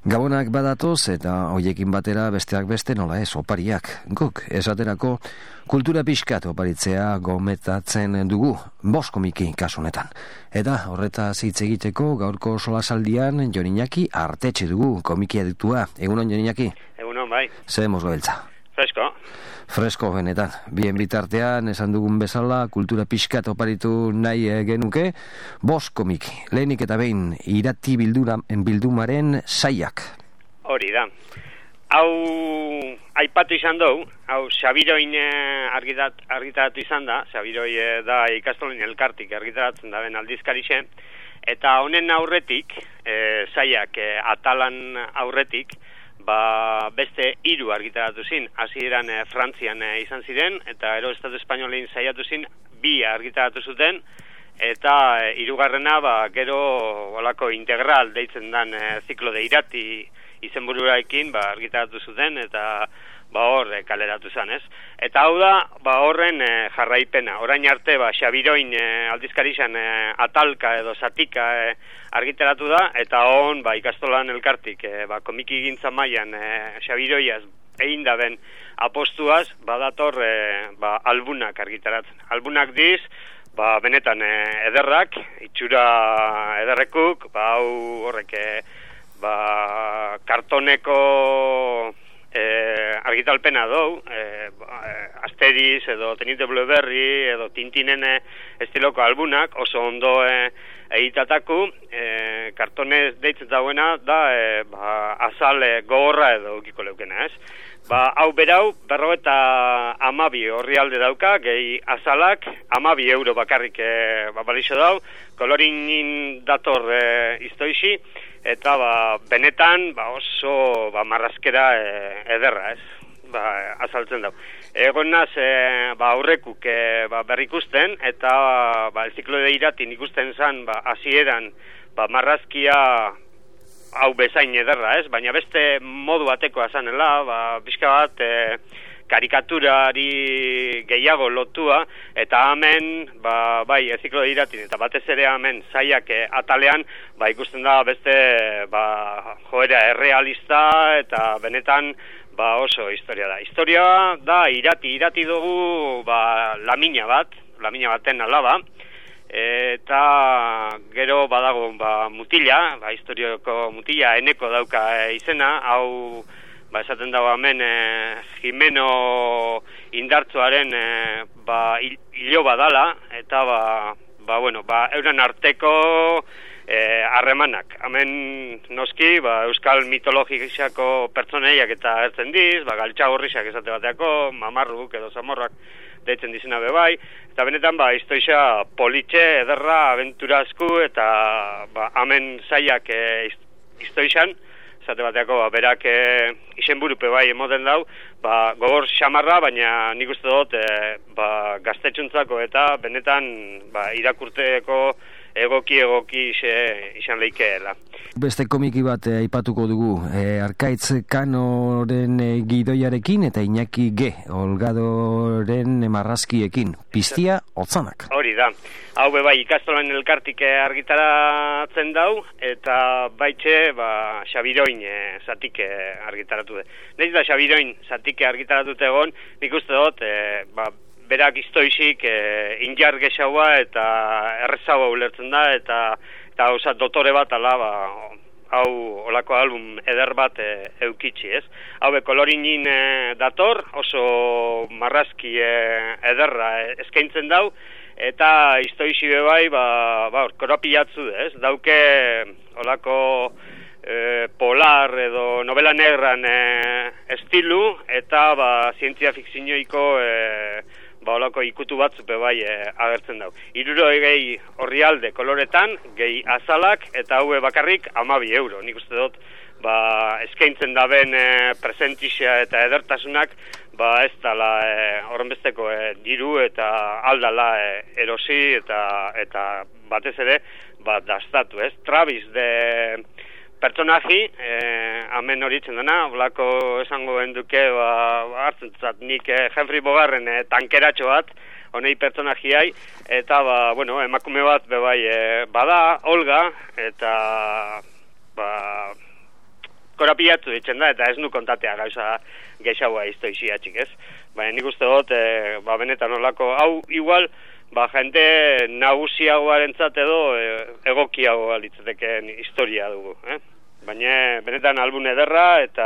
Gabonak badatoz eta hoiekin batera besteak beste nola ez, opariak. Guk, esaterako, kultura pixkat oparitzea gometatzen dugu, 5 komiki kasunetan. Eta horretaz hitz egiteko gaurko solasaldian Jon Iñaki Artetxe dugu, komiki aditua. Egunon, Jon Iñaki? Egunon, bai. Ze mozgo beltza? Fresko benetan. Bien bitartean, esan dugun bezala, kultura pixkat oparitu nahi genuke, 5 komiki. Lehenik eta behin, irati bildumaren saiak. Hori da. Hau, aipatu izan dugu, hau, Xabiroin argitaratu izan da, Xabiroi da ikastolen elkartik argitaratzen da ben aldizkarixe, eta honen aurretik, saiak atalan aurretik, beste 3 argitaratu zin, hasieran Frantzian izan ziren, eta ero Estatu Espainolein saiatu zin, 2 argitaratu zuten, eta 3. Gero olako integral deitzen dan ziklo de irati izenbururaekin argitaratu zuten, eta hor kaleratu zen, ez? Eta hau da, horren jarraipena. Orain arte, Xabiroin aldizkarixan atalka edo zatika argitaratu da, eta hon, ikastolan elkartik, komiki gintza mailan Xabiroiaz egin da ben apostuaz, badator albunak argitaratzen. Albunak diz, benetan ederrak, itxura ederrekuk, hau horrek kartoneko argitalpena dou, Asterix edo Teniente Blueberry edo Tintinen estiloko albunak oso ondo egitataku, kartonez deitzen dauena da azal gogorra edo ukiko leukena, ez? Hau berau, 52 orrialde dauka, gehi azalak, 12 euro bakarrik balixo dau, kolorinin dator iztoixi, eta benetan oso marrazkera ederra, ez? Azaltzen dau. Egon naz aurrekuk berrikusten, eta el ziklo de iratin ikusten zan hasieran marrazkia hau bezain ederra, ez? Baina beste modu batekoa zanela, pixka bat karikaturari gehiago lotua, eta hemen, ziklo de iratin, eta batez ere hemen saiak atalean, ikusten da beste joera errealista, eta benetan oso historia da. Historia da irati dugu lamina baten alaba, eta gero badago mutila, historioko mutila eneko dauka izena, hau esaten dago hemen Jimeno indartzuaren hilo badala, eta euren arteko harremanak. Hemen noski euskal mitologixako pertsoneiak eta ertzen diz, galtxagorrixak esate bateako, mamarruk edo zamorrak deitzen dizena bebai, eta benetan historia politxe, ederra, abenturazku, eta hemen saiak historian, esate bateako berak izenburupe emoten dau, gogor xamarra, baina nik uste dut gaztetxuntzako eta benetan irakurteko egoki izan leikeela. Beste komiki bat aipatuko dugu, Arkaitz Kanoren gidoiarekin eta Iñaki G. Olgadoren marrazkiekin, Piztia Otzanak. Hori da, hau ikastolan elkartik argitaratzen dau, eta baitxe Xabiroin zatik argitaratu du. Naiz da Xabiroin zatik argitaratu egon, nik uste dut, berak iztoizik injar gexaua eta errezaua ulertzen da, eta dotore bat hau olako album eder bat eukitzi, ez? Hau kolorinin dator, oso marrazki ederra eskaintzen dau, eta iztoizi bebai, korapilatzu, ez? Dauke olako polar edo novela negran estilu, eta zientzia fikzioiko olako ikutu batzupe agertzen dau. 60 orrialde koloretan, gehi azalak, eta haue bakarrik 12 euro. Nik uste dut, eskaintzen daben presentixea eta edertasunak, ez dala horrenbesteko diru eta aldala erosi eta batez ere, dastatu, ez? Travis de pertsonaji, hemen horitzen dena, blako esango enduke, hartzen zat, nik Humphrey Bogarren tankeratxo bat, honei pertsonajiai, eta, emakume bat, bada, Olga, eta, korapiatu ditzen da, eta ez nu kontatea gauza geixagoa iztoiziatxik, ez? Baina nik uste dut, benetan olako, hau igual, jende nagusiagoarentzat edo egokiagoa litzateken historia dugu, Baina benetan album ederra eta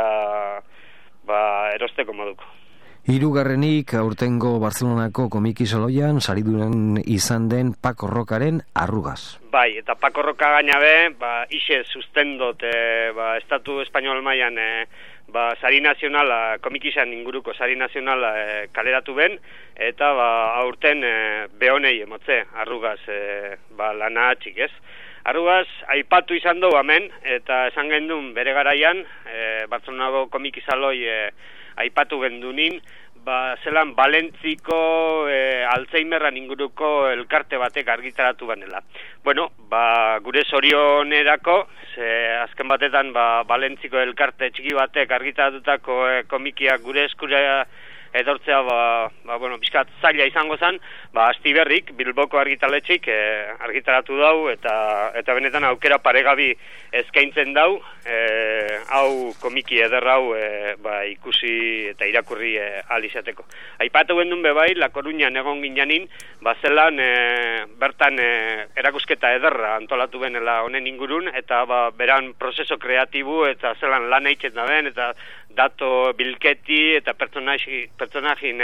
erosteko moduko. Hirugarrenik aurtengo Barcelonako komiki saloian saridunen izan den Paco Rocaren Arrugas. Bai, eta Paco Roca gainabe, ixe sustendot, estatu espainol mailan, sari nazionala, komikizan inguruko sari nazionala kaleratu ben, eta aurten behonei emotze, Arrugas lana atxik, ez? Arrugas, aipatu izan dugu hemen, eta esan gendun bere garaian, Barcelonako komikizaloi aipatu gendunin, zelan Valentziko Alzheimerran inguruko elkarte batek argitaratu banela. Bueno, gure zorionerako, azken batetan Valentziko elkarte txiki batek argitaratutako komikiak gure eskura edortzea, bizkat zaila izango zen, Astiberrik, Bilboko argitaletxik argitaratu dau, eta benetan aukera paregabi eskaintzen dau, hau komiki eder hau ikusi eta irakurri alizateko. Aipatu gendun bebai, La Coruñan egon gineanin, zelan bertan erakusketa ederra antolatu benela honen ingurun, eta beran prozeso kreatibu, eta zelan lan eitzen da ben, eta dato bilketi, eta pertsonajin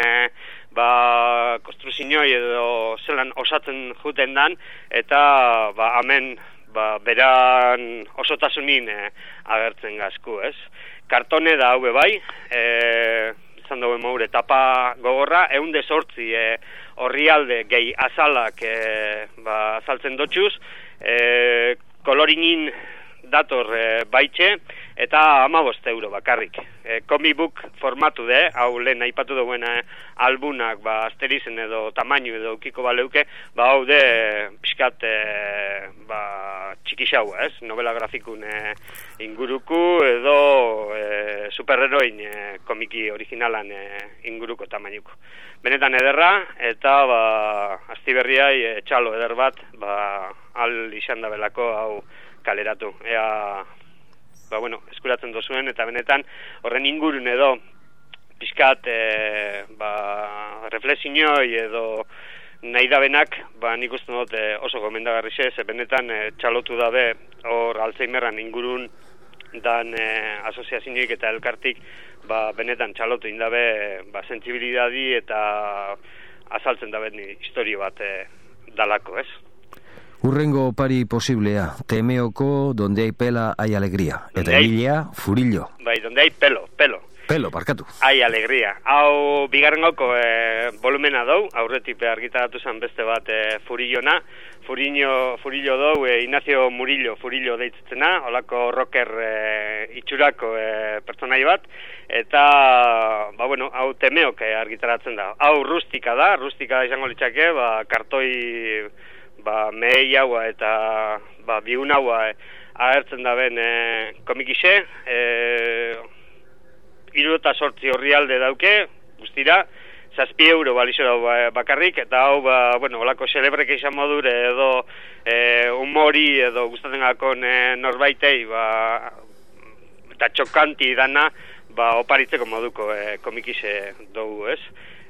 konstruzioi edo zelan osatzen juten dan, eta hemen beran osotasunin agertzen gazku, ez? Kartone da hau bai, izan dugu maure etapa gogorra, 108 orrialde gehi azalak azaltzen dotxuz, kolorinin dator baitxe, eta 15 euro bakarrik. Comic book formatu de, hau lehen aipatu duen albunak, asterizen edo tamainu edo ukiko baleuke, hau de pixkat txikixaua, ez? Novela grafikun inguruku edo superheroin komiki originalan inguruko tamainuko. Benetan ederra, eta Astiberriai txalo eder bat, al izan da belako hau kaleratu. Eskuratzen dozuen, eta benetan horren ingurun edo pixkat reflexioi edo nahi dabenak, nik uste dut oso gomendagarri ze benetan txalotu dabe hor Alzheimerran ingurun dan asoziazioik eta elkartik benetan txalotu indabe sensibilidadi eta azaltzen daben historio bat dalako, ez? Urrengo opari posiblea, Temeoko Donde hay pela hay alegría, eta egilea Furillo. Bai, donde hay pelo. Pelo, barkatu. Hay alegría. Hau bigarrengoko volumena dau, aurretik argitaratu zen beste bat Furillona. Furillo dau, Ignacio Murillo Furillo deitzena, holako rocker itxurako pertsonai bat, eta, hau Temeok argitaratzen da. Hau rustika da izango litzake, kartoi mehei haua eta biun haua agertzen da ben komikixe, 68 orrialde dauke, guztira, 7 euro balizo dau bakarrik, eta hau, olako celebreke izan modure edo humori edo gustatzen gakon norbaitei, eta txokanti dana, oparitzeko moduko komikixe dugu, ez?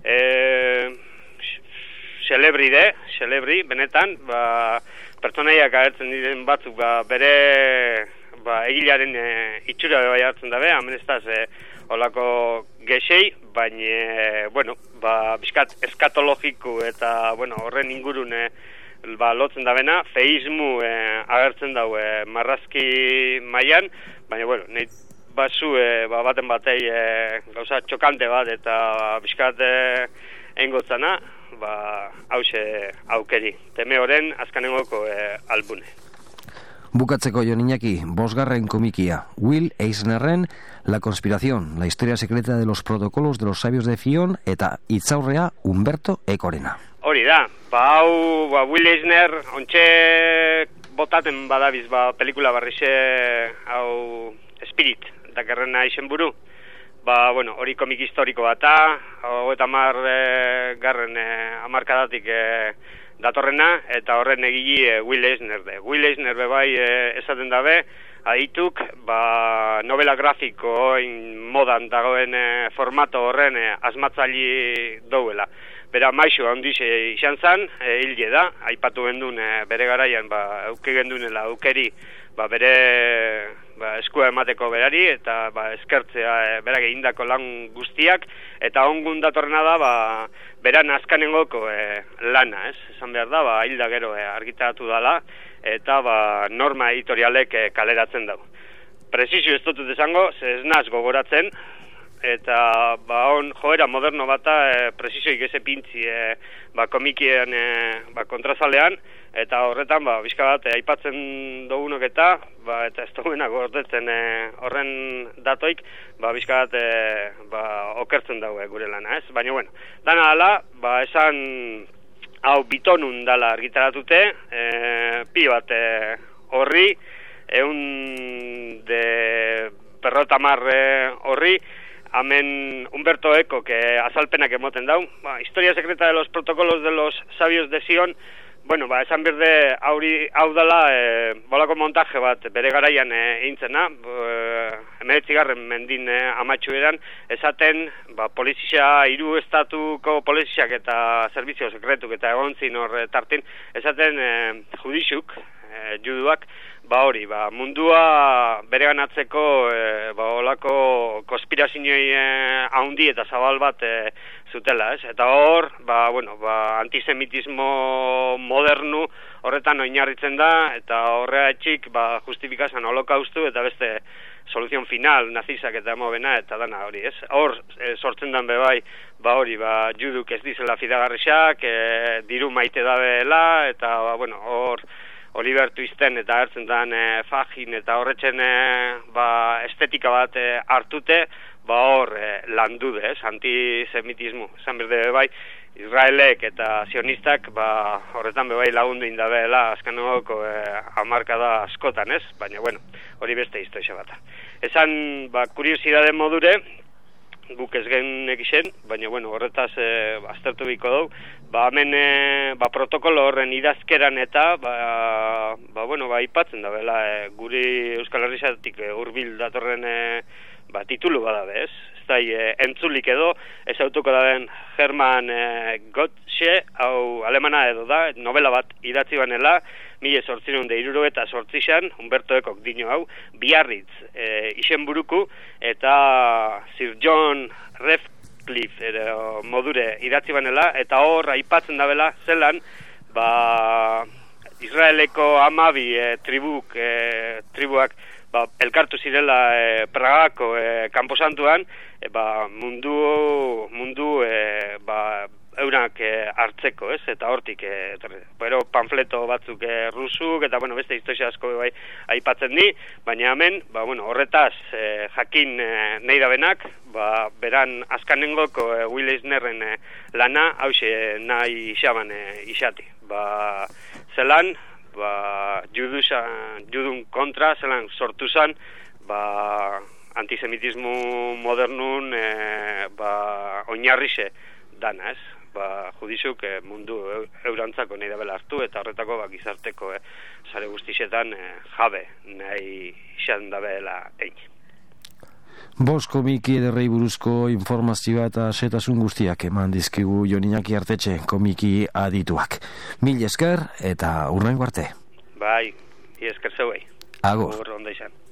Celebri, benetan, pertsonaiak agertzen diren batzuk, bere egilaren itxura bai hartzen dabe, hemen ez daz olako gexei, baina, bizkat eskatologiku eta, horren ingurun lotzen dabena, feizmu agertzen dau marrazki mailan, baina, nahi bazu baten batei gauza txokante bat eta bizkat engotzana, hause aukeri. Temeoren azkanengoko albune. Bukatzeko Jon Iñaki, 5. komikia. Will Eisnerren La conspiración, la historia secreta de los protocolos de los sabios de Fion, eta itzaurrea Humberto Ekorena. Hori da, hau Will Eisner ontxe botaten badabiz pelikula barrixe hau Spirit, dakarrena izen buru. Hori komik historiko bata, eta garren amarkadatik datorrena, eta horren egili Will Eisner de. Will Eisner bebai esaten dabe, adituk, novela grafiko modan dagoen formato horren asmatzaili douela. Bera maixo handiz izan zan, hilde da, aipatu gendun bere garaian, auke gendunela aukeri, bere eskua emateko berari, eta eskertzea berak egindako lan guztiak, eta ongun datorrena da, beran azkanengoko lana, ez? Esan behar da, hilda gero argitaratu dala, eta norma editorialek kaleratzen dago. Prezizio ez dutut esango, ez naz gogoratzen, eta joera moderno bata prezizioik eze pintzi komikien kontrazalean, eta horretan bizka bat aipatzen dugunok eta ez duguenak gordetzen horren datoik bizka bat okertzen dago gure lana, ez? Baina bueno, dana dala, esan hau bitonun dala argitaratute, pi bat horri, berrotamar horri, hemen Humberto Eco, que azalpenak emoten dau, historia secreta de los protocolos de los sabios de Sion, bueno, esan berde hau dela bolako montaje bat bere garaian eintzena, 19. mendin amatxu eran, esaten polizia, hiru estatuko poliziak eta servizio sekretuk eta egon zin hor tartin, esaten judixuk, juduak, hori, mundua bere ganatzeko olako konspirazioi haundi eta zabal bat zutela, ez? Eta hor, antisemitismo modernu horretan oinarritzen da, eta horreatxik justifikazan holokaustu eta beste soluzion final, nazizak eta emobena, eta dana hori, ez? Hor, sortzen dan bebai, hori, juduk ez dizela fidagarrisak, diru maite dabela, eta, hor, Oliver Twisten eta hartzen dan Fagin eta horretzen estetika bat hartute, hor landude, antisemitismo. Esan berde bai, Israelek eta sionistak horretan bebai lagundu indabeela azkanogoko hamarkada askotan, ez? Baina, bueno, hori beste historia bat. Esan, kuriosidade modure, guk ez gen ekixen, baina, bueno, horretaz aztertu biko dugu, hemen protokolo horren idazkeran eta ipatzen da bela guri Euskal Herrizatik hurbil datorren titulu badabe, ez? Ez da, entzulik edo, ez autuko da den Hermann Gottschee, hau alemana edo da, novela bat idatzi banela, 1868an, Humberto Ecok dino hau, Biarritz izen buruku, eta Sir John Radcliffe modure idatzi banela, eta hor aipatzen dabela zelan, Israeleko 12 tribuak elkartu zirela Pragako kanposantuan, mundu eurak hartzeko, ez? Eta hortik, pero panfleto batzuk rusuk, eta beste historia asko aipatzen di, baina hemen, horretaz jakin nahi dabenak, beran azkanengoko Will Eisnerren lana, hause nahi isaban isati. Zelan, judun kontra, zelan sortu zan, antisemitismo modernun oinarrixe dana, ez? Judizuk mundu eurantzako nahi dabela hartu, eta horretako gizarteko sare guztixetan jabe nahi izan dabela egin. Bost komiki ederrei buruzko informazioa eta setasun guztiak eman dizkigu Jon Iñaki Artetxe komiki adituak. Mil esker eta hurrengo arte. Bai, esker zeuei. Agur. Ondo izan.